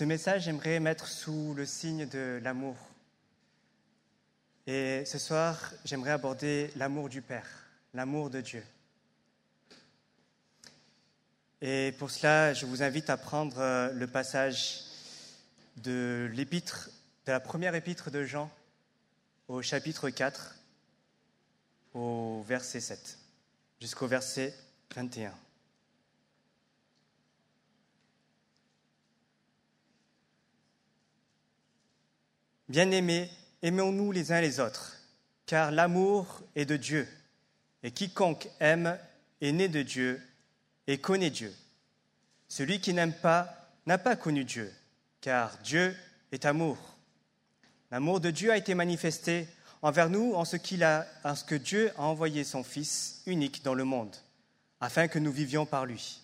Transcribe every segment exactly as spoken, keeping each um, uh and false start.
Ce message, j'aimerais mettre sous le signe de l'amour. Et ce soir, j'aimerais aborder l'amour du Père, l'amour de Dieu. Et pour cela, je vous invite à prendre le passage de l'épître, de la première épître de Jean, au chapitre quatre, au verset sept, jusqu'au verset vingt et un. Bien-aimés, aimons-nous les uns les autres, car l'amour est de Dieu, et quiconque aime est né de Dieu et connaît Dieu. Celui qui n'aime pas n'a pas connu Dieu, car Dieu est amour. L'amour de Dieu a été manifesté envers nous en ce, qu'il a, en ce que Dieu a envoyé son Fils unique dans le monde, afin que nous vivions par lui.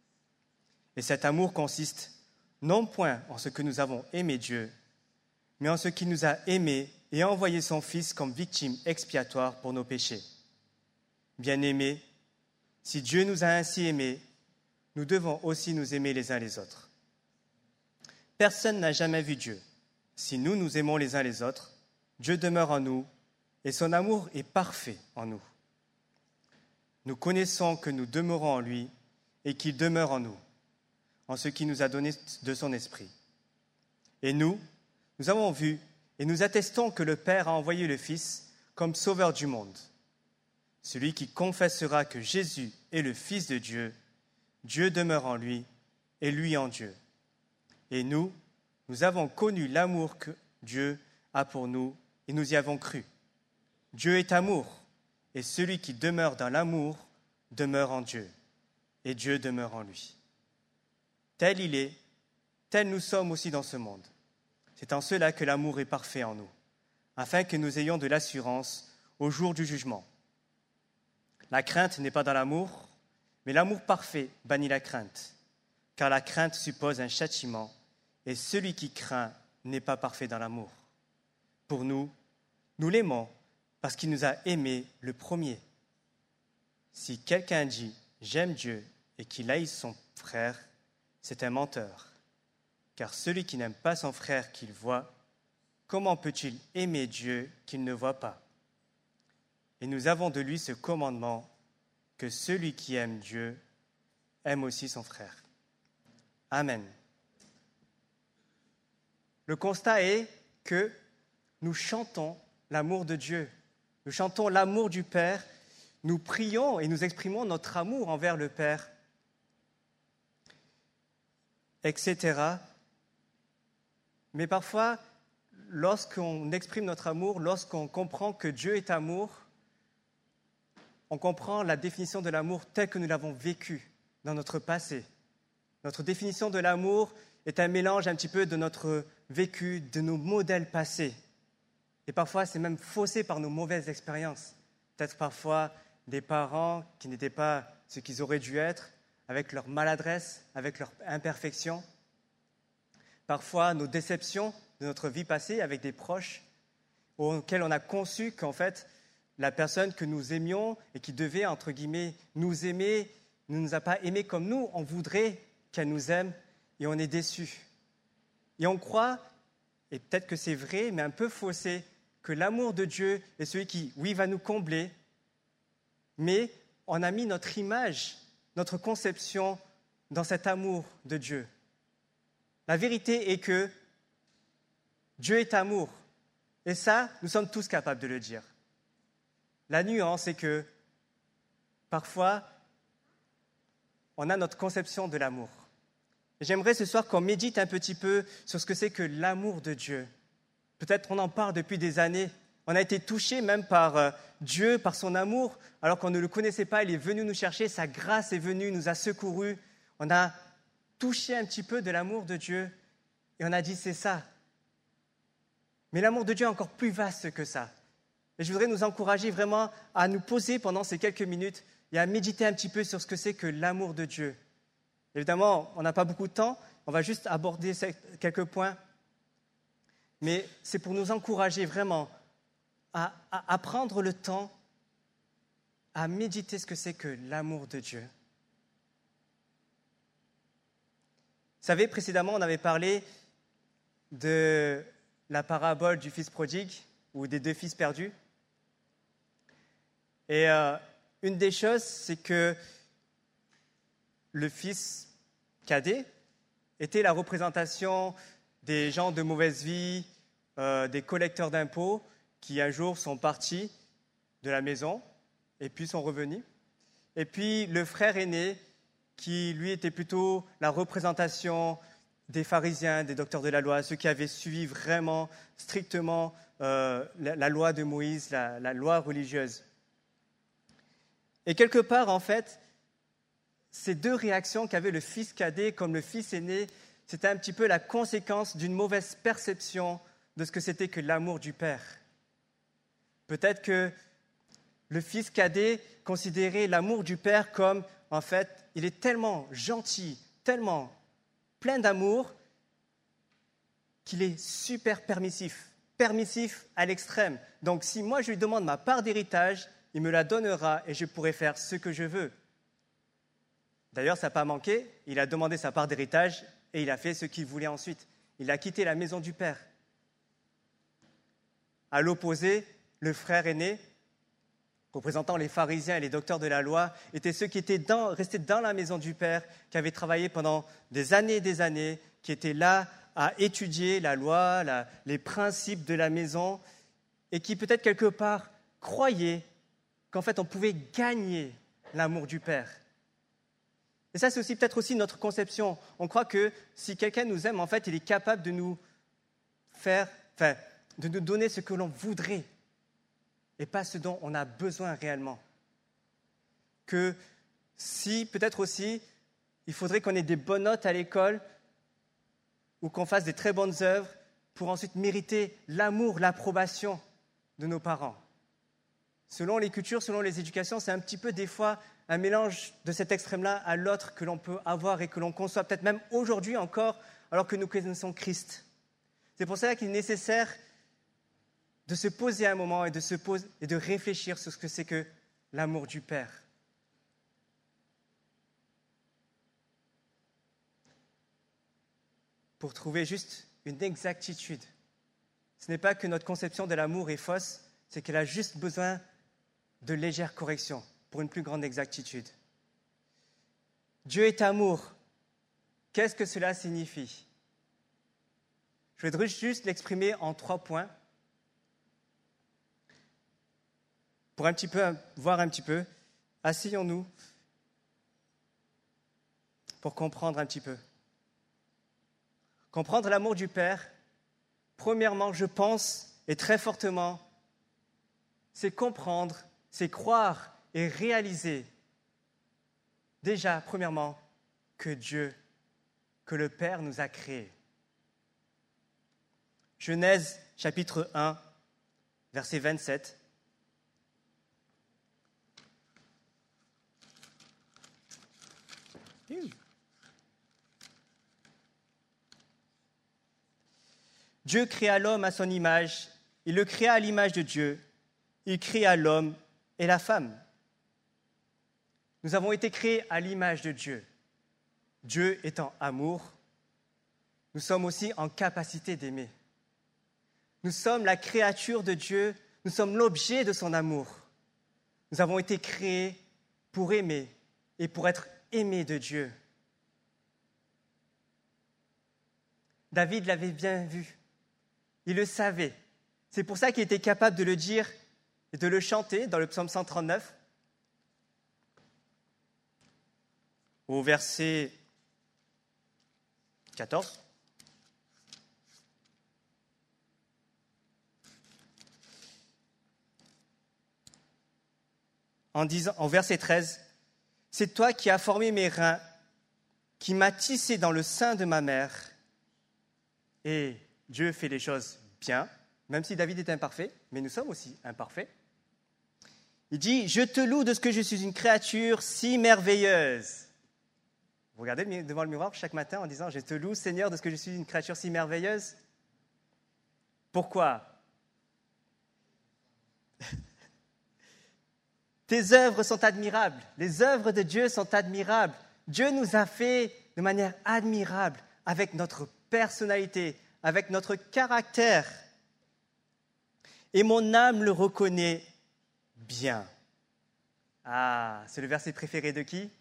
Et cet amour consiste non point en ce que nous avons aimé Dieu, mais en ce qu'il nous a aimés et a envoyé son Fils comme victime expiatoire pour nos péchés. Bien-aimés, si Dieu nous a ainsi aimés, nous devons aussi nous aimer les uns les autres. Personne n'a jamais vu Dieu. Si nous nous aimons les uns les autres, Dieu demeure en nous et son amour est parfait en nous. Nous connaissons que nous demeurons en lui et qu'il demeure en nous, en ce qu'il nous a donné de son esprit. Et nous, nous avons vu et nous attestons que le Père a envoyé le Fils comme sauveur du monde. Celui qui confessera que Jésus est le Fils de Dieu, Dieu demeure en lui et lui en Dieu. Et nous, nous avons connu l'amour que Dieu a pour nous et nous y avons cru. Dieu est amour, et celui qui demeure dans l'amour demeure en Dieu, et Dieu demeure en lui. Tel il est, tel nous sommes aussi dans ce monde. C'est en cela que l'amour est parfait en nous, afin que nous ayons de l'assurance au jour du jugement. La crainte n'est pas dans l'amour, mais l'amour parfait bannit la crainte, car la crainte suppose un châtiment, et celui qui craint n'est pas parfait dans l'amour. Pour nous, nous l'aimons parce qu'il nous a aimés le premier. Si quelqu'un dit « j'aime Dieu » et qu'il haïsse son frère, c'est un menteur. Car celui qui n'aime pas son frère qu'il voit, comment peut-il aimer Dieu qu'il ne voit pas? Et nous avons de lui ce commandement, que celui qui aime Dieu aime aussi son frère. Amen. Le constat est que nous chantons l'amour de Dieu, nous chantons l'amour du Père, nous prions et nous exprimons notre amour envers le Père, et cetera. Mais parfois, lorsqu'on exprime notre amour, lorsqu'on comprend que Dieu est amour, on comprend la définition de l'amour telle que nous l'avons vécue dans notre passé. Notre définition de l'amour est un mélange un petit peu de notre vécu, de nos modèles passés. Et parfois, c'est même faussé par nos mauvaises expériences. Peut-être parfois des parents qui n'étaient pas ce qu'ils auraient dû être, avec leur maladresse, avec leur imperfection. Parfois, nos déceptions de notre vie passée avec des proches auxquels on a conçu qu'en fait, la personne que nous aimions et qui devait, entre guillemets, nous aimer, ne nous a pas aimés comme nous, on voudrait qu'elle nous aime et on est déçu. Et on croit, et peut-être que c'est vrai, mais un peu faussé, que l'amour de Dieu est celui qui, oui, va nous combler, mais on a mis notre image, notre conception dans cet amour de Dieu. La vérité est que Dieu est amour. Et ça, nous sommes tous capables de le dire. La nuance est que parfois, on a notre conception de l'amour. Et j'aimerais ce soir qu'on médite un petit peu sur ce que c'est que l'amour de Dieu. Peut-être on en parle depuis des années. On a été touché même par euh, Dieu, par son amour, alors qu'on ne le connaissait pas. Il est venu nous chercher, sa grâce est venue, nous a secourus. On a touché un petit peu de l'amour de Dieu et on a dit c'est ça. Mais l'amour de Dieu est encore plus vaste que ça. Et je voudrais nous encourager vraiment à nous poser pendant ces quelques minutes et à méditer un petit peu sur ce que c'est que l'amour de Dieu. Évidemment, on n'a pas beaucoup de temps, on va juste aborder quelques points, mais c'est pour nous encourager vraiment à, à, à prendre le temps à méditer ce que c'est que l'amour de Dieu. Vous savez, précédemment, on avait parlé de la parabole du fils prodigue ou des deux fils perdus. Et euh, une des choses, c'est que le fils cadet était la représentation des gens de mauvaise vie, euh, des collecteurs d'impôts qui un jour sont partis de la maison et puis sont revenus. Et puis le frère aîné qui, lui, était plutôt la représentation des pharisiens, des docteurs de la loi, ceux qui avaient suivi vraiment strictement euh, la, la loi de Moïse, la, la loi religieuse. Et quelque part, en fait, ces deux réactions qu'avait le fils cadet comme le fils aîné, c'était un petit peu la conséquence d'une mauvaise perception de ce que c'était que l'amour du Père. Peut-être que le fils cadet considérait l'amour du Père comme, en fait, il est tellement gentil, tellement plein d'amour, qu'il est super permissif, permissif à l'extrême. Donc, si moi je lui demande ma part d'héritage, il me la donnera et je pourrai faire ce que je veux. D'ailleurs, ça n'a pas manqué, il a demandé sa part d'héritage et il a fait ce qu'il voulait ensuite. Il a quitté la maison du Père. À l'opposé, le frère aîné, représentant les pharisiens et les docteurs de la loi, étaient ceux qui étaient dans, restés dans la maison du Père, qui avaient travaillé pendant des années et des années, qui étaient là à étudier la loi, la, les principes de la maison, et qui peut-être quelque part croyaient qu'en fait on pouvait gagner l'amour du Père. Et ça, c'est aussi peut-être aussi notre conception. On croit que si quelqu'un nous aime, en fait, il est capable de nous faire, enfin, de nous donner ce que l'on voudrait et pas ce dont on a besoin réellement. Que si, peut-être aussi, il faudrait qu'on ait des bonnes notes à l'école ou qu'on fasse des très bonnes œuvres pour ensuite mériter l'amour, l'approbation de nos parents. Selon les cultures, selon les éducations, c'est un petit peu des fois un mélange de cet extrême-là à l'autre que l'on peut avoir et que l'on conçoit peut-être même aujourd'hui encore alors que nous connaissons Christ. C'est pour cela qu'il est nécessaire de se poser un moment et de, se poser, et de réfléchir sur ce que c'est que l'amour du Père. Pour trouver juste une exactitude. Ce n'est pas que notre conception de l'amour est fausse, c'est qu'elle a juste besoin de légères corrections pour une plus grande exactitude. Dieu est amour. Qu'est-ce que cela signifie? Je voudrais juste l'exprimer en trois points pour un petit peu, voir un petit peu. Asseyons-nous pour comprendre un petit peu. Comprendre l'amour du Père, premièrement, je pense, et très fortement, c'est comprendre, c'est croire et réaliser, déjà, premièrement, que Dieu, que le Père nous a créés. Genèse, chapitre un, verset vingt-sept. Dieu créa l'homme à son image, il le créa à l'image de Dieu, il créa l'homme et la femme. Nous avons été créés à l'image de Dieu. Dieu étant amour, nous sommes aussi en capacité d'aimer. Nous sommes la créature de Dieu, nous sommes l'objet de son amour. Nous avons été créés pour aimer et pour être aimés de Dieu. David l'avait bien vu, il le savait. C'est pour ça qu'il était capable de le dire et de le chanter dans le psaume cent trente-neuf, au verset quatorze. En disant, en verset treize, « C'est toi qui as formé mes reins, qui m'as tissé dans le sein de ma mère. » Et Dieu fait les choses bien, même si David est imparfait, mais nous sommes aussi imparfaits. Il dit, « Je te loue de ce que je suis une créature si merveilleuse. » Vous regardez devant le miroir chaque matin en disant, « Je te loue, Seigneur, de ce que je suis une créature si merveilleuse. » Pourquoi? Tes œuvres sont admirables. Les œuvres de Dieu sont admirables. Dieu nous a fait de manière admirable, avec notre personnalité, avec notre caractère. Et mon âme le reconnaît bien. Ah, c'est le verset préféré de qui?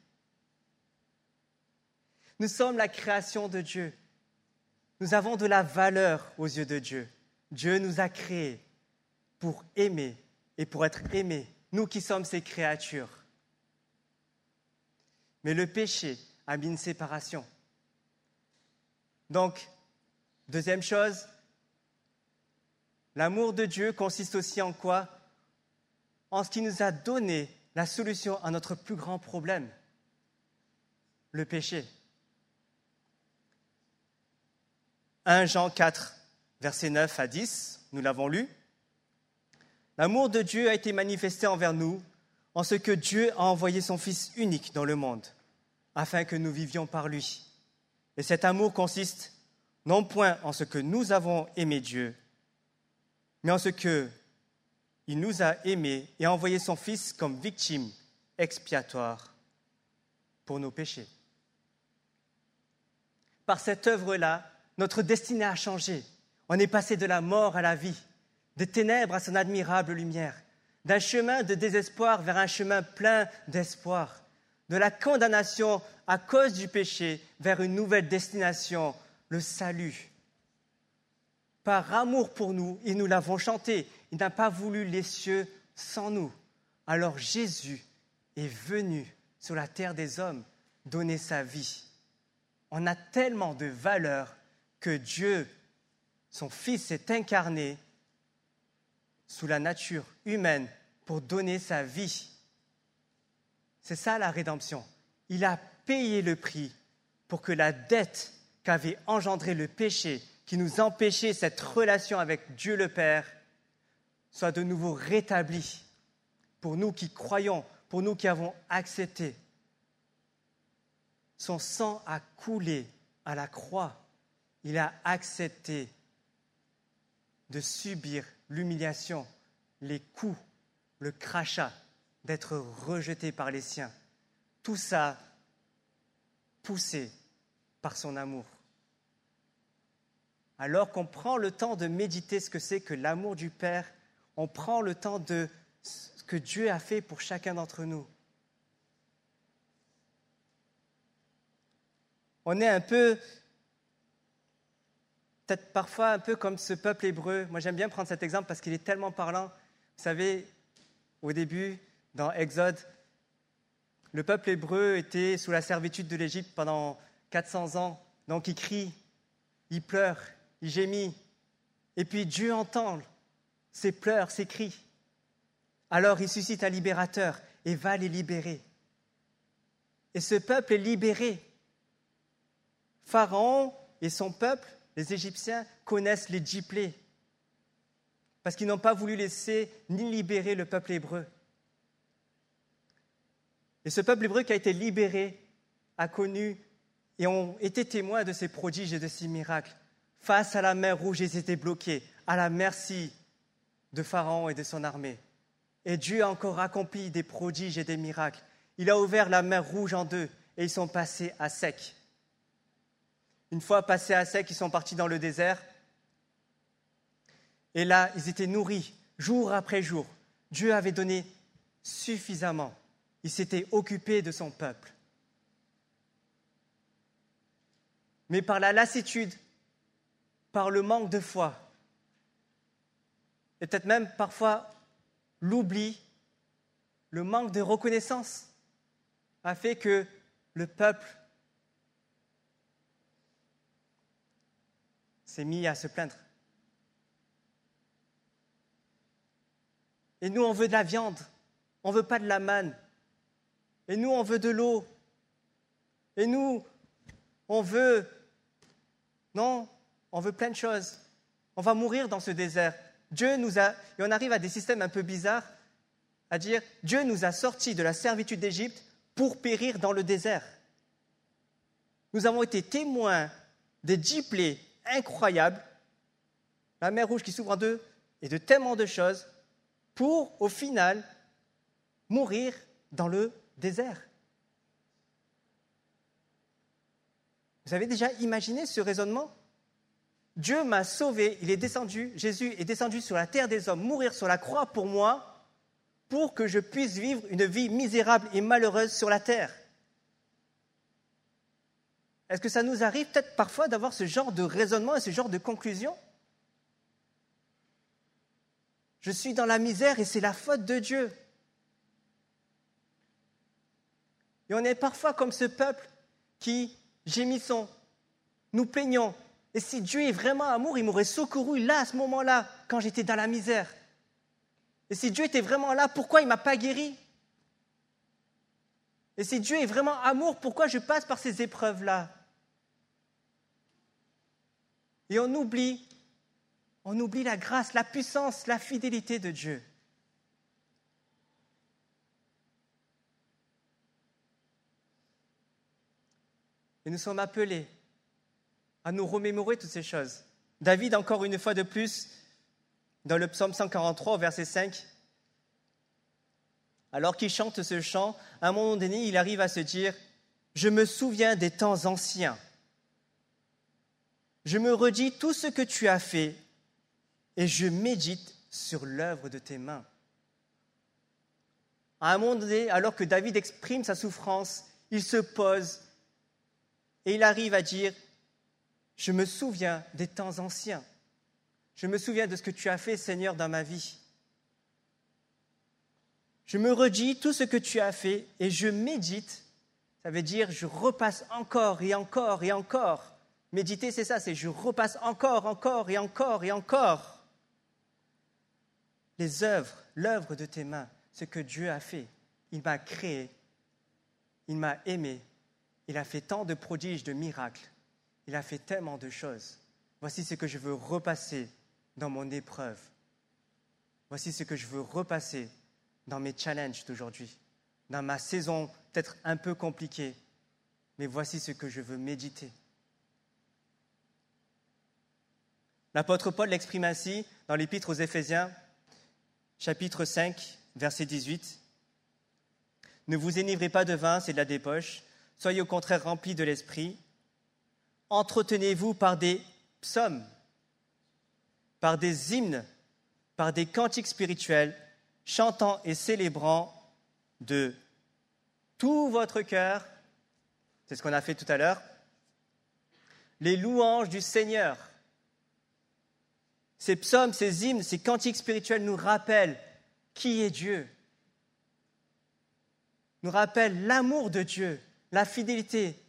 Nous sommes la création de Dieu. Nous avons de la valeur aux yeux de Dieu. Dieu nous a créés pour aimer et pour être aimés, nous qui sommes ses créatures. Mais le péché a mis une séparation. Donc, deuxième chose, l'amour de Dieu consiste aussi en quoi? En ce qui nous a donné la solution à notre plus grand problème, le péché. premier Jean quatre, versets neuf à dix, nous l'avons lu. L'amour de Dieu a été manifesté envers nous en ce que Dieu a envoyé son Fils unique dans le monde, afin que nous vivions par lui. Et cet amour consiste non point en ce que nous avons aimé Dieu, mais en ce qu'il nous a aimés et a envoyé son Fils comme victime expiatoire pour nos péchés. Par cette œuvre-là, notre destinée a changé. On est passé de la mort à la vie, des ténèbres à son admirable lumière, d'un chemin de désespoir vers un chemin plein d'espoir, de la condamnation à cause du péché vers une nouvelle destination, le salut. Par amour pour nous, et nous l'avons chanté, il n'a pas voulu les cieux sans nous. Alors Jésus est venu sur la terre des hommes donner sa vie. On a tellement de valeur que Dieu, son Fils, s'est incarné sous la nature humaine pour donner sa vie. C'est ça la rédemption. Il a payé le prix pour que la dette qu'avait engendré le péché, qui nous empêchait cette relation avec Dieu le Père, soit de nouveau rétablie pour nous qui croyons, pour nous qui avons accepté. Son sang a coulé à la croix. Il a accepté de subir l'humiliation, les coups, le crachat, d'être rejeté par les siens. Tout ça poussé par son amour. Alors qu'on prend le temps de méditer ce que c'est que l'amour du Père, on prend le temps de ce que Dieu a fait pour chacun d'entre nous. On est un peu, peut-être parfois un peu comme ce peuple hébreu. Moi, j'aime bien prendre cet exemple parce qu'il est tellement parlant. Vous savez, au début, dans Exode, le peuple hébreu était sous la servitude de l'Égypte pendant quatre cents ans. Donc, il crie, il pleure, il gémit. Et puis, Dieu entend ses pleurs, ses cris. Alors, il suscite un libérateur et va les libérer. Et ce peuple est libéré. Pharaon et son peuple, les Égyptiens, connaissent les dix-plaies parce qu'ils n'ont pas voulu laisser ni libérer le peuple hébreu. Et ce peuple hébreu qui a été libéré a connu et ont été témoins de ces prodiges et de ces miracles. Face à la mer Rouge, ils étaient bloqués, à la merci de Pharaon et de son armée. Et Dieu a encore accompli des prodiges et des miracles. Il a ouvert la mer Rouge en deux et ils sont passés à sec. Une fois passés à sec, ils sont partis dans le désert. Et là, ils étaient nourris, jour après jour. Dieu avait donné suffisamment. Il s'était occupé de son peuple. Mais par la lassitude, par le manque de foi, et peut-être même parfois l'oubli, le manque de reconnaissance, a fait que le peuple s'est mis à se plaindre. Et nous, on veut de la viande, on ne veut pas de la manne. Et nous, on veut de l'eau. Et nous, on veut... Non, on veut plein de choses. On va mourir dans ce désert. Dieu nous a... Et on arrive à des systèmes un peu bizarres, à dire, Dieu nous a sortis de la servitude d'Égypte pour périr dans le désert. Nous avons été témoins des dix plaies incroyables, la mer Rouge qui s'ouvre en deux, et de tellement de choses, pour, au final, mourir dans le désert. Vous avez déjà imaginé ce raisonnement? Dieu m'a sauvé, il est descendu, Jésus est descendu sur la terre des hommes, mourir sur la croix pour moi, pour que je puisse vivre une vie misérable et malheureuse sur la terre. Est-ce que ça nous arrive peut-être parfois d'avoir ce genre de raisonnement et ce genre de conclusion? Je suis dans la misère et c'est la faute de Dieu. Et on est parfois comme ce peuple qui gémissons, nous plaignons. Et si Dieu est vraiment amour, il m'aurait secouru là, à ce moment-là, quand j'étais dans la misère. Et si Dieu était vraiment là, pourquoi il ne m'a pas guéri? Et si Dieu est vraiment amour, pourquoi je passe par ces épreuves-là? Et on oublie, on oublie la grâce, la puissance, la fidélité de Dieu. Et nous sommes appelés à nous remémorer toutes ces choses. David, encore une fois de plus, dans le psaume cent quarante-trois, au verset cinq, alors qu'il chante ce chant, à un moment donné, il arrive à se dire « Je me souviens des temps anciens. Je me redis tout ce que tu as fait et je médite sur l'œuvre de tes mains. » À un moment donné, alors que David exprime sa souffrance, il se pose et il arrive à dire « Je me souviens des temps anciens. Je me souviens de ce que tu as fait, Seigneur, dans ma vie. Je me redis tout ce que tu as fait et je médite. » Ça veut dire je repasse encore et encore et encore. Méditer, c'est ça, c'est je repasse encore, encore et encore et encore. Les œuvres, l'œuvre de tes mains, ce que Dieu a fait. Il m'a créé, il m'a aimé, il a fait tant de prodiges, de miracles, il a fait tellement de choses. Voici ce que je veux repasser dans mon épreuve. Voici ce que je veux repasser dans mes challenges d'aujourd'hui, dans ma saison peut-être un peu compliquée, mais voici ce que je veux méditer. L'apôtre Paul l'exprime ainsi dans l'Épître aux Éphésiens, chapitre cinq, verset dix-huit. « Ne vous énivrez pas de vin, c'est de la débauche. Soyez au contraire remplis de l'esprit. Entretenez-vous par des psaumes, par des hymnes, par des cantiques spirituels, chantant et célébrant de tout votre cœur, c'est ce qu'on a fait tout à l'heure, les louanges du Seigneur. » Ces psaumes, ces hymnes, ces cantiques spirituels nous rappellent qui est Dieu, nous rappellent l'amour de Dieu, la fidélité.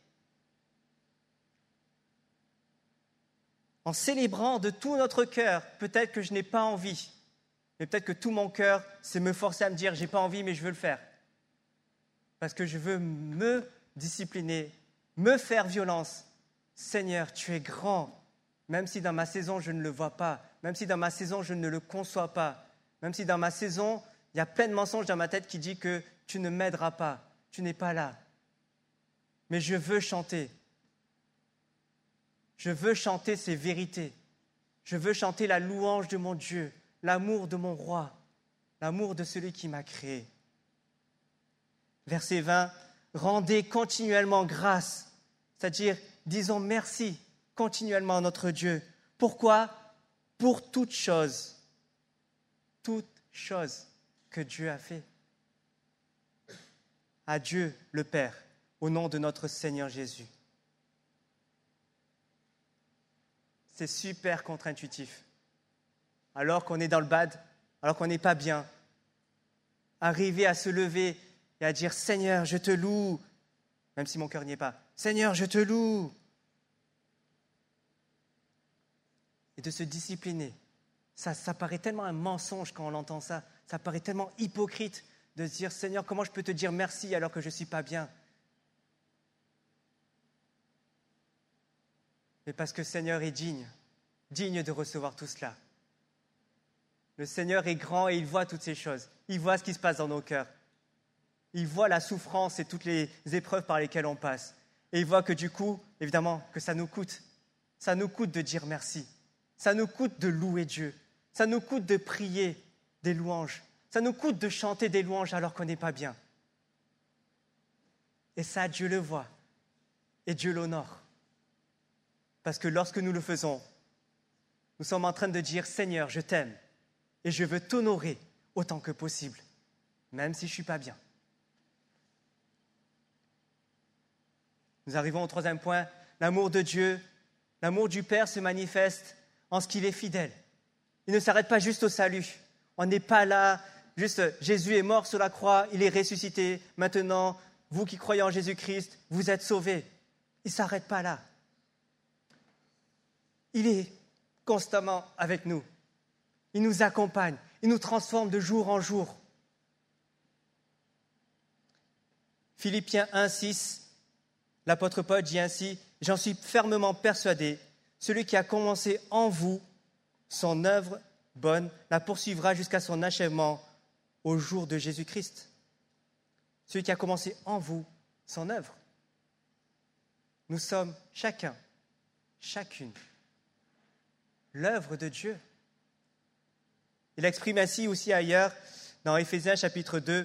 En célébrant de tout notre cœur, peut-être que je n'ai pas envie, mais peut-être que tout mon cœur, c'est me forcer à me dire, j'ai pas envie, mais je veux le faire. Parce que je veux me discipliner, me faire violence. Seigneur, tu es grand, même si dans ma saison, je ne le vois pas, même si dans ma saison, je ne le conçois pas, même si dans ma saison, il y a plein de mensonges dans ma tête qui disent que tu ne m'aideras pas, tu n'es pas là. Mais je veux chanter. Je veux chanter ces vérités. Je veux chanter la louange de mon Dieu, l'amour de mon roi, l'amour de celui qui m'a créé. Verset vingt, « Rendez continuellement grâce », c'est-à-dire disons merci continuellement à notre Dieu. Pourquoi ? Pour toute chose, toute chose que Dieu a fait. À Dieu le Père, au nom de notre Seigneur Jésus. C'est super contre-intuitif. Alors qu'on est dans le bad, alors qu'on n'est pas bien, arriver à se lever et à dire « Seigneur, je te loue », même si mon cœur n'y est pas. « Seigneur, je te loue ». Et de se discipliner. Ça, ça paraît tellement un mensonge quand on entend ça. Ça paraît tellement hypocrite de se dire « Seigneur, comment je peux te dire merci alors que je ne suis pas bien ?» Mais parce que le Seigneur est digne, digne de recevoir tout cela. Le Seigneur est grand et il voit toutes ces choses. Il voit ce qui se passe dans nos cœurs. Il voit la souffrance et toutes les épreuves par lesquelles on passe. Et il voit que du coup, évidemment, que ça nous coûte. Ça nous coûte de dire merci. Ça nous coûte de louer Dieu. Ça nous coûte de prier des louanges. Ça nous coûte de chanter des louanges alors qu'on n'est pas bien. Et ça, Dieu le voit. Et Dieu l'honore. Parce que lorsque nous le faisons, nous sommes en train de dire « Seigneur, je t'aime et je veux t'honorer autant que possible, même si je ne suis pas bien. » Nous arrivons au troisième point, l'amour de Dieu, l'amour du Père se manifeste en ce qu'il est fidèle. Il ne s'arrête pas juste au salut. On n'est pas là, juste Jésus est mort sur la croix, il est ressuscité. Maintenant, vous qui croyez en Jésus-Christ, vous êtes sauvés. Il ne s'arrête pas là. Il est constamment avec nous. Il nous accompagne, il nous transforme de jour en jour. Philippiens un, six, l'apôtre Paul dit ainsi, « J'en suis fermement persuadé, celui qui a commencé en vous son œuvre bonne la poursuivra jusqu'à son achèvement au jour de Jésus-Christ. » Celui qui a commencé en vous son œuvre. Nous sommes chacun, chacune, l'œuvre de Dieu. Il exprime ainsi aussi ailleurs, dans Éphésiens chapitre deux,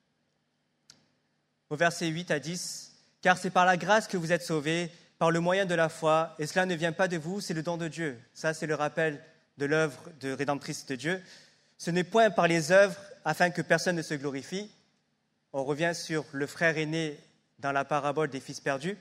au verset huit à dix, « Car c'est par la grâce que vous êtes sauvés, par le moyen de la foi, et cela ne vient pas de vous, c'est le don de Dieu. » Ça, c'est le rappel de l'œuvre de rédemptrice de Dieu. « Ce n'est point par les œuvres, afin que personne ne se glorifie. » On revient sur le frère aîné dans la parabole des fils perdus.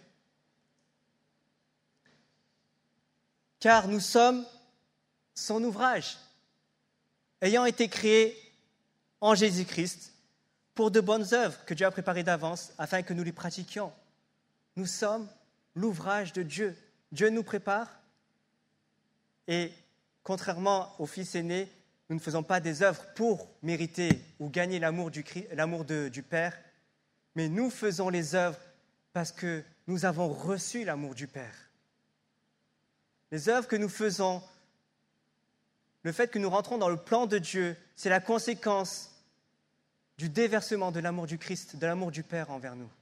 « Car nous sommes son ouvrage, ayant été créés en Jésus-Christ pour de bonnes œuvres que Dieu a préparées d'avance afin que nous les pratiquions. » Nous sommes l'ouvrage de Dieu. Dieu nous prépare et, contrairement au fils aîné, nous ne faisons pas des œuvres pour mériter ou gagner l'amour du, l'amour de, du Père, mais nous faisons les œuvres parce que nous avons reçu l'amour du Père. Les œuvres que nous faisons, le fait que nous rentrons dans le plan de Dieu, c'est la conséquence du déversement de l'amour du Christ, de l'amour du Père envers nous.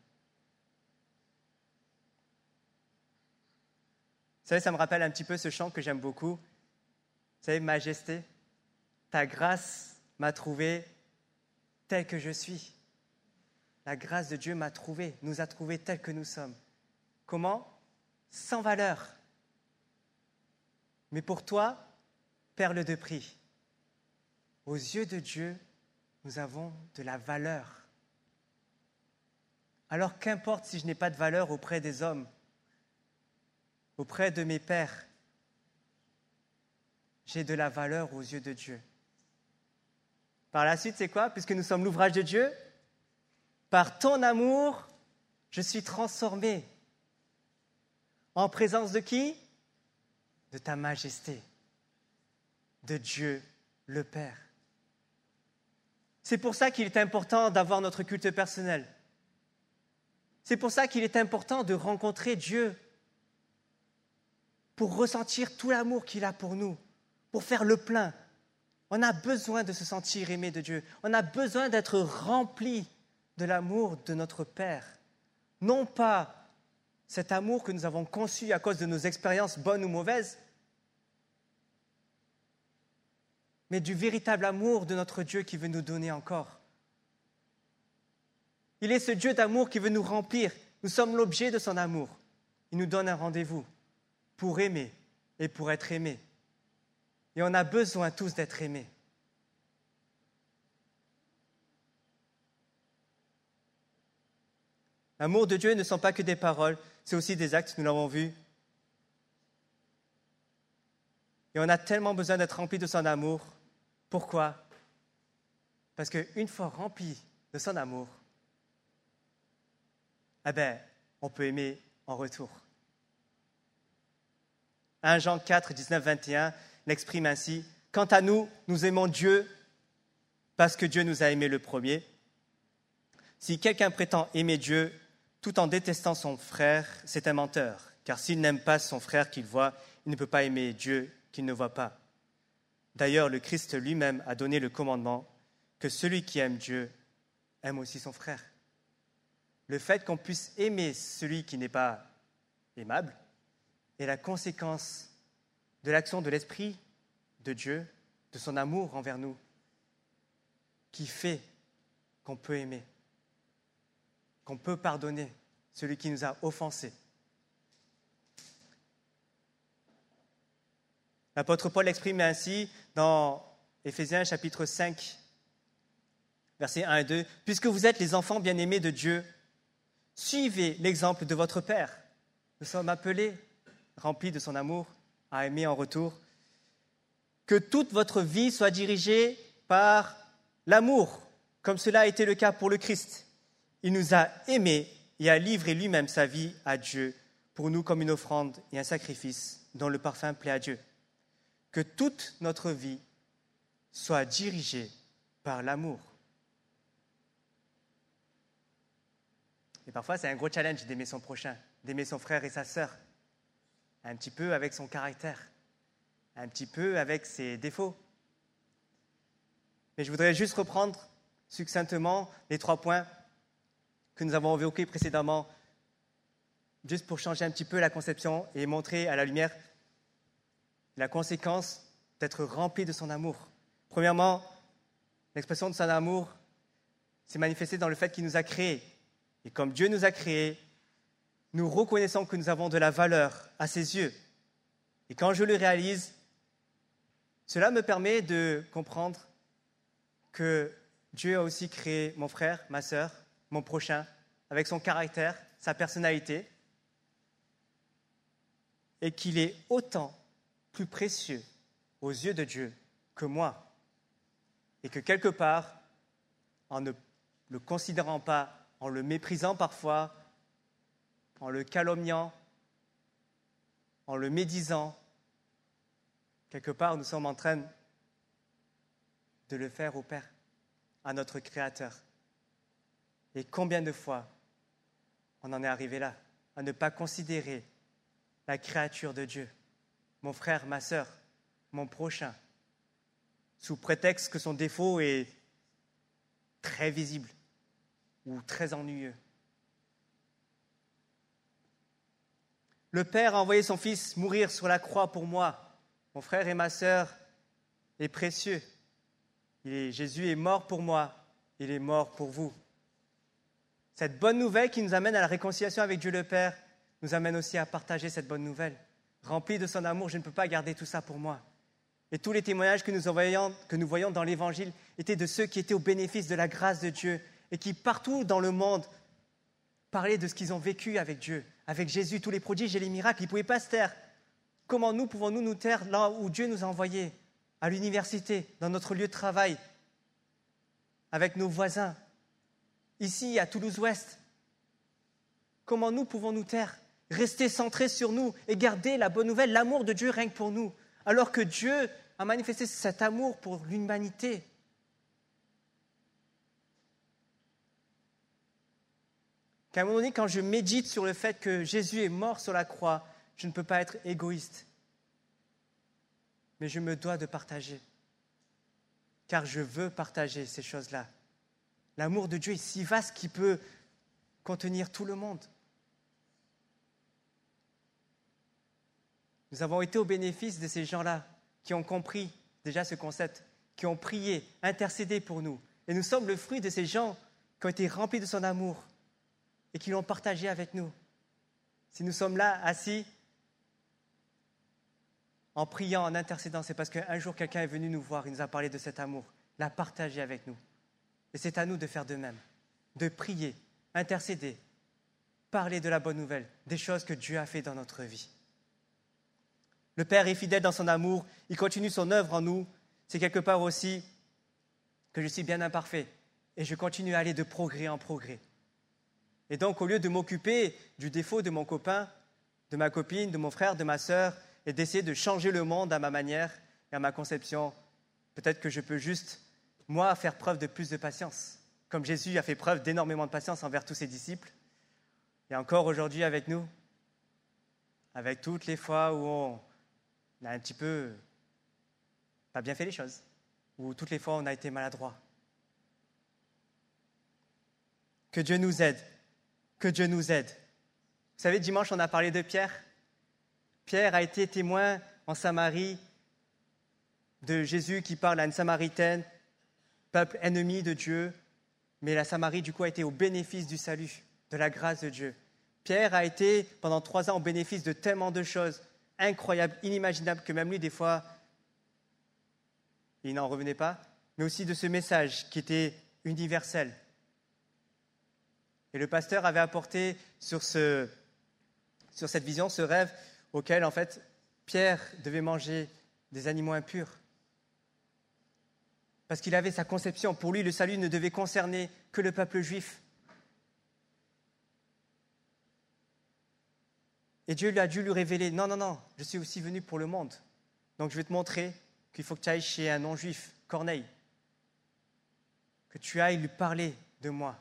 Vous savez, ça me rappelle un petit peu ce chant que j'aime beaucoup. Vous savez, « Majesté, ta grâce m'a trouvé tel que je suis. » La grâce de Dieu m'a trouvé, nous a trouvés tels que nous sommes. Comment ? Sans valeur. Mais pour toi, perle de prix. Aux yeux de Dieu, nous avons de la valeur. Alors qu'importe si je n'ai pas de valeur auprès des hommes, auprès de mes pères, j'ai de la valeur aux yeux de Dieu. Par la suite, c'est quoi ? Puisque nous sommes l'ouvrage de Dieu, par ton amour, je suis transformé. En présence de qui ? De ta majesté, de Dieu le Père. C'est pour ça qu'il est important d'avoir notre culte personnel. C'est pour ça qu'il est important de rencontrer Dieu, pour ressentir tout l'amour qu'il a pour nous, pour faire le plein. On a besoin de se sentir aimé de Dieu. On a besoin d'être rempli de l'amour de notre Père. Non pas cet amour que nous avons conçu à cause de nos expériences bonnes ou mauvaises, mais du véritable amour de notre Dieu qui veut nous donner encore. Il est ce Dieu d'amour qui veut nous remplir. Nous sommes l'objet de son amour. Il nous donne un rendez-vous pour aimer et pour être aimé. Et on a besoin tous d'être aimés. L'amour de Dieu ne sont pas que des paroles, c'est aussi des actes, nous l'avons vu. Et on a tellement besoin d'être remplis de son amour. Pourquoi ? Parce qu'une fois rempli de son amour, eh bien, on peut aimer en retour. premier Jean quatre, dix-neuf, vingt et un l'exprime ainsi. « Quant à nous, nous aimons Dieu parce que Dieu nous a aimés le premier. Si quelqu'un prétend aimer Dieu tout en détestant son frère, c'est un menteur. Car s'il n'aime pas son frère qu'il voit, il ne peut pas aimer Dieu qu'il ne voit pas. D'ailleurs, le Christ lui-même a donné le commandement que celui qui aime Dieu aime aussi son frère. » Le fait qu'on puisse aimer celui qui n'est pas aimable est la conséquence de l'action de l'Esprit de Dieu, de son amour envers nous, qui fait qu'on peut aimer, qu'on peut pardonner celui qui nous a offensés. L'apôtre Paul l'exprime ainsi dans Éphésiens chapitre cinq, versets un et deux. « Puisque vous êtes les enfants bien-aimés de Dieu, suivez l'exemple de votre Père. » Nous sommes appelés, remplis de son amour, à aimer en retour. « Que toute votre vie soit dirigée par l'amour, comme cela a été le cas pour le Christ. Il nous a aimés et a livré lui-même sa vie à Dieu pour nous comme une offrande et un sacrifice dont le parfum plaît à Dieu. Que toute notre vie soit dirigée par l'amour. » Et parfois, c'est un gros challenge d'aimer son prochain, d'aimer son frère et sa sœur, un petit peu avec son caractère, un petit peu avec ses défauts. Mais je voudrais juste reprendre succinctement les trois points que nous avons évoqués précédemment, juste pour changer un petit peu la conception et montrer à la lumière la conséquence d'être rempli de son amour. Premièrement, l'expression de son amour s'est manifestée dans le fait qu'il nous a créés. Et comme Dieu nous a créés, nous reconnaissons que nous avons de la valeur à ses yeux. Et quand je le réalise, cela me permet de comprendre que Dieu a aussi créé mon frère, ma sœur, mon prochain, avec son caractère, sa personnalité, et qu'il est autant plus précieux aux yeux de Dieu que moi. Et que quelque part, en ne le considérant pas, en le méprisant parfois, en le calomniant, en le médisant, quelque part, nous sommes en train de le faire au Père, à notre Créateur. Et combien de fois on en est arrivé là, à ne pas considérer la créature de Dieu, mon frère, ma sœur, mon prochain, sous prétexte que son défaut est très visible ou très ennuyeux. Le Père a envoyé son Fils mourir sur la croix pour moi. Mon frère et ma sœur est précieux. Il est, Jésus est mort pour moi. Il est mort pour vous. Cette bonne nouvelle qui nous amène à la réconciliation avec Dieu le Père nous amène aussi à partager cette bonne nouvelle. Rempli de son amour, je ne peux pas garder tout ça pour moi. Et tous les témoignages que nous voyons, que nous voyons dans l'Évangile étaient de ceux qui étaient au bénéfice de la grâce de Dieu et qui, partout dans le monde, parlaient de ce qu'ils ont vécu avec Dieu, avec Jésus, tous les prodiges et les miracles. Ils ne pouvaient pas se taire. Comment nous pouvons-nous nous taire là où Dieu nous a envoyés, à l'université, dans notre lieu de travail, avec nos voisins, ici à Toulouse-Ouest? Comment nous pouvons nous taire, rester centrés sur nous et garder la bonne nouvelle, l'amour de Dieu rien que pour nous, alors que Dieu a manifesté cet amour pour l'humanité? Qu'à un moment donné, quand je médite sur le fait que Jésus est mort sur la croix, je ne peux pas être égoïste. Mais je me dois de partager. Car je veux partager ces choses-là. L'amour de Dieu est si vaste qu'il peut contenir tout le monde. Nous avons été au bénéfice de ces gens-là qui ont compris déjà ce concept, qui ont prié, intercédé pour nous. Et nous sommes le fruit de ces gens qui ont été remplis de son amour et qui l'ont partagé avec nous. Si nous sommes là, assis, en priant, en intercédant, c'est parce qu'un jour, quelqu'un est venu nous voir, il nous a parlé de cet amour, l'a partagé avec nous. Et c'est à nous de faire de même, de prier, intercéder, parler de la bonne nouvelle, des choses que Dieu a fait dans notre vie. Le Père est fidèle dans son amour, il continue son œuvre en nous. C'est quelque part aussi que je suis bien imparfait et je continue à aller de progrès en progrès. Et donc, au lieu de m'occuper du défaut de mon copain, de ma copine, de mon frère, de ma sœur, et d'essayer de changer le monde à ma manière et à ma conception, peut-être que je peux juste, moi, faire preuve de plus de patience, comme Jésus a fait preuve d'énormément de patience envers tous ses disciples. Et encore aujourd'hui avec nous, avec toutes les fois où on a un petit peu pas bien fait les choses, où toutes les fois on a été maladroit. Que Dieu nous aide, que Dieu nous aide. Vous savez, dimanche, on a parlé de Pierre. Pierre a été témoin en Samarie de Jésus qui parle à une Samaritaine, peuple ennemi de Dieu, mais la Samarie, du coup, a été au bénéfice du salut, de la grâce de Dieu. Pierre a été, pendant trois ans, au bénéfice de tellement de choses, incroyable, inimaginable, que même lui, des fois, il n'en revenait pas, mais aussi de ce message qui était universel. Et le pasteur avait apporté sur, ce, sur cette vision, ce rêve, auquel, en fait, Pierre devait manger des animaux impurs. Parce qu'il avait sa conception. Pour lui, le salut ne devait concerner que le peuple juif. Et Dieu lui a dû lui révéler, non, non, non, je suis aussi venu pour le monde. Donc je vais te montrer qu'il faut que tu ailles chez un non-juif, Corneille. Que tu ailles lui parler de moi.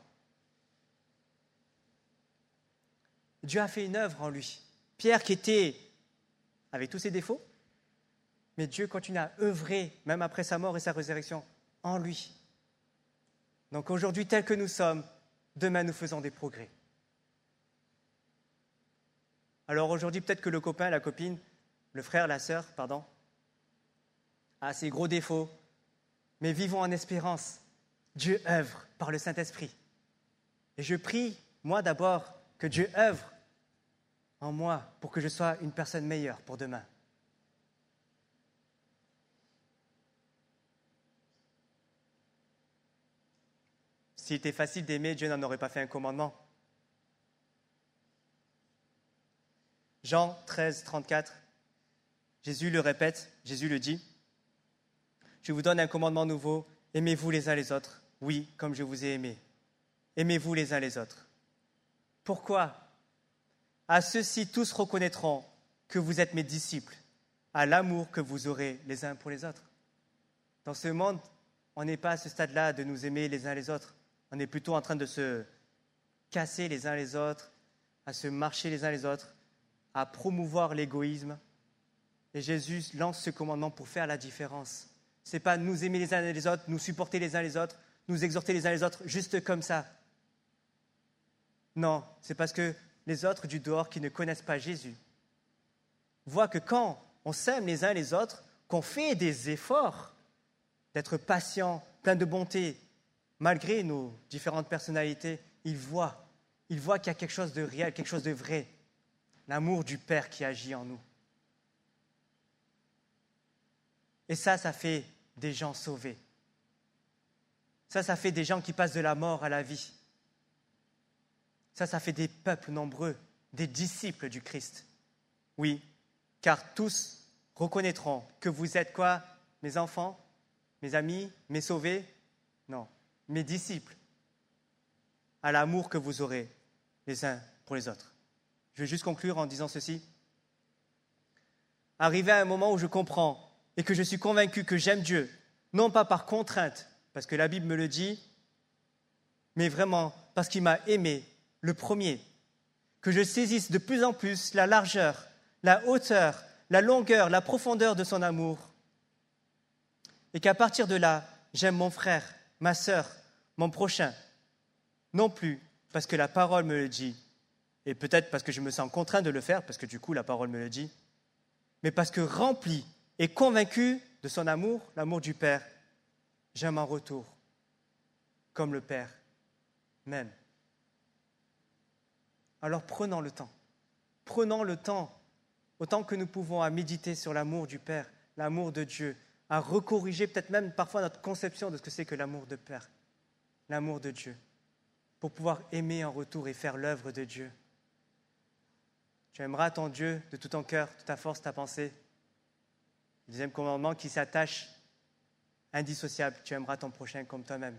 Dieu a fait une œuvre en lui. Pierre qui était avec tous ses défauts, mais Dieu continue à œuvrer, même après sa mort et sa résurrection, en lui. Donc aujourd'hui, tel que nous sommes, demain nous faisons des progrès. Alors aujourd'hui, peut-être que le copain, la copine, le frère, la sœur, pardon, a ses gros défauts, mais vivons en espérance. Dieu œuvre par le Saint-Esprit. Et je prie, moi d'abord, que Dieu œuvre en moi pour que je sois une personne meilleure pour demain. S'il était facile d'aimer, Dieu n'en aurait pas fait un commandement. Jean treize, trente-quatre, Jésus le répète, Jésus le dit, « Je vous donne un commandement nouveau, aimez-vous les uns les autres, oui, comme je vous ai aimé. Aimez-vous les uns les autres. » Pourquoi ? À ceux-ci, tous reconnaîtront que vous êtes mes disciples, à l'amour que vous aurez les uns pour les autres. Dans ce monde, on n'est pas à ce stade-là de nous aimer les uns les autres. On est plutôt en train de se casser les uns les autres, à se marcher les uns les autres, à promouvoir l'égoïsme. Et Jésus lance ce commandement pour faire la différence. Ce n'est pas nous aimer les uns les autres, nous supporter les uns les autres, nous exhorter les uns les autres, juste comme ça. Non, c'est parce que les autres du dehors qui ne connaissent pas Jésus voient que quand on s'aime les uns les autres, qu'on fait des efforts d'être patient, plein de bonté, malgré nos différentes personnalités, ils voient, ils voient qu'il y a quelque chose de réel, quelque chose de vrai, l'amour du Père qui agit en nous. Et ça, ça fait des gens sauvés. Ça, ça fait des gens qui passent de la mort à la vie. Ça, ça fait des peuples nombreux, des disciples du Christ. Oui, car tous reconnaîtront que vous êtes quoi, mes enfants, mes amis, mes sauvés ? Non, mes disciples, à l'amour que vous aurez les uns pour les autres. Je vais juste conclure en disant ceci. Arrivé à un moment où je comprends et que je suis convaincu que j'aime Dieu, non pas par contrainte, parce que la Bible me le dit, mais vraiment parce qu'il m'a aimé, le premier, que je saisisse de plus en plus la largeur, la hauteur, la longueur, la profondeur de son amour, et qu'à partir de là, j'aime mon frère, ma sœur, mon prochain, non plus parce que la parole me le dit, et peut-être parce que je me sens contraint de le faire, parce que du coup la parole me le dit, mais parce que rempli et convaincu de son amour, l'amour du Père, j'aime en retour, comme le Père m'aime. Alors prenons le temps, prenons le temps, autant que nous pouvons, à méditer sur l'amour du Père, l'amour de Dieu, à recorriger peut-être même parfois notre conception de ce que c'est que l'amour de Père, l'amour de Dieu, pour pouvoir aimer en retour et faire l'œuvre de Dieu. Tu aimeras ton Dieu de tout ton cœur, toute ta force, ta pensée. Le deuxième commandement qui s'attache, indissociable, tu aimeras ton prochain comme toi-même.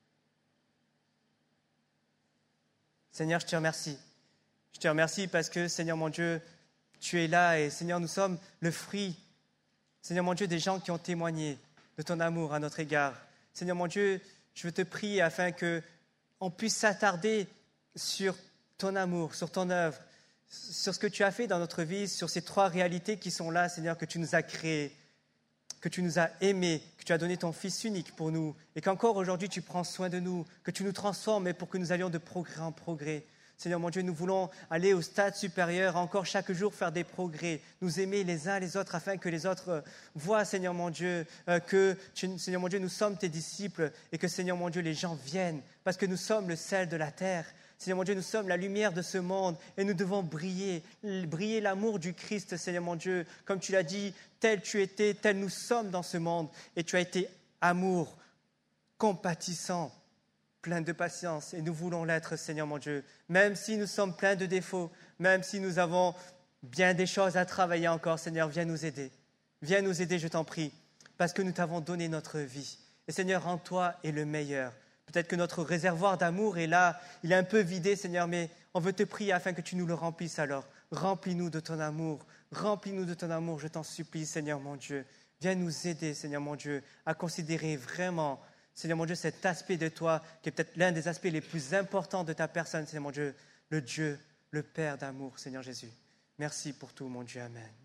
Seigneur, je te remercie. Je te remercie parce que, Seigneur mon Dieu, tu es là et, Seigneur, nous sommes le fruit, Seigneur mon Dieu, des gens qui ont témoigné de ton amour à notre égard. Seigneur mon Dieu, je veux te prier afin qu'on puisse s'attarder sur ton amour, sur ton œuvre, sur ce que tu as fait dans notre vie, sur ces trois réalités qui sont là, Seigneur, que tu nous as créées, que tu nous as aimés, que tu as donné ton Fils unique pour nous, et qu'encore aujourd'hui tu prends soin de nous, que tu nous transformes pour que nous allions de progrès en progrès. Seigneur mon Dieu, nous voulons aller au stade supérieur, encore chaque jour faire des progrès, nous aimer les uns les autres afin que les autres voient, Seigneur mon Dieu, que, Seigneur mon Dieu, nous sommes tes disciples et que, Seigneur mon Dieu, les gens viennent parce que nous sommes le sel de la terre. Seigneur mon Dieu, nous sommes la lumière de ce monde et nous devons briller, briller l'amour du Christ, Seigneur mon Dieu. Comme tu l'as dit, tel tu étais, tel nous sommes dans ce monde. Et tu as été amour, compatissant, plein de patience. Et nous voulons l'être, Seigneur mon Dieu. Même si nous sommes pleins de défauts, même si nous avons bien des choses à travailler encore, Seigneur, viens nous aider. Viens nous aider, je t'en prie, parce que nous t'avons donné notre vie. Et Seigneur, en toi est le meilleur. Peut-être que notre réservoir d'amour est là, il est un peu vidé, Seigneur, mais on veut te prier afin que tu nous le remplisses alors. Remplis-nous de ton amour, remplis-nous de ton amour, je t'en supplie, Seigneur mon Dieu. Viens nous aider, Seigneur mon Dieu, à considérer vraiment, Seigneur mon Dieu, cet aspect de toi, qui est peut-être l'un des aspects les plus importants de ta personne, Seigneur mon Dieu, le Dieu, le Père d'amour, Seigneur Jésus. Merci pour tout, mon Dieu, Amen.